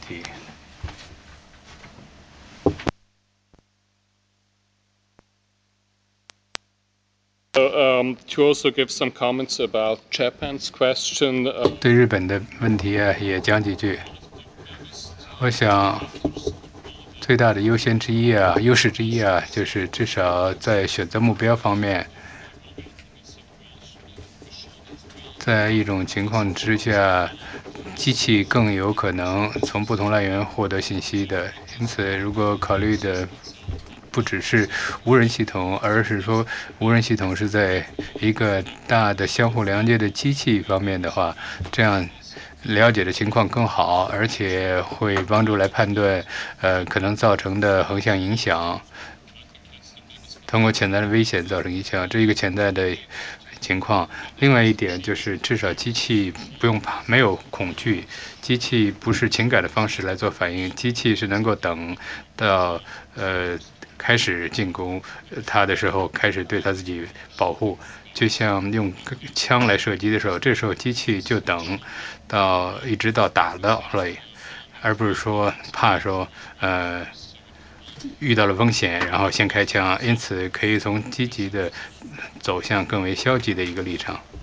题。 To also give some comments about Japan's question. 对日本的问题也讲几句。我想最大的优势之一就是至少在选择目标方面，在一种情况之下，机器更有可能从不同来源获得信息的。因此，如果考虑的不只是无人系统，而是说无人系统是在一个大的相互连接的机器方面的话，这样了解的情况更好，而且会帮助来判断可能造成的横向影响，通过潜在的危险造成影响，这一个潜在的情况。另外一点就是，至少机器不用怕，没有恐惧，机器不是情感的方式来做反应，机器是能够等到开始进攻它的时候，开始对它自己保护。就像用枪来射击的时候，这时候机器就等到一直到打到了，而不是说怕说遇到了风险，然后先开枪，因此可以从积极的走向更为消极的一个立场。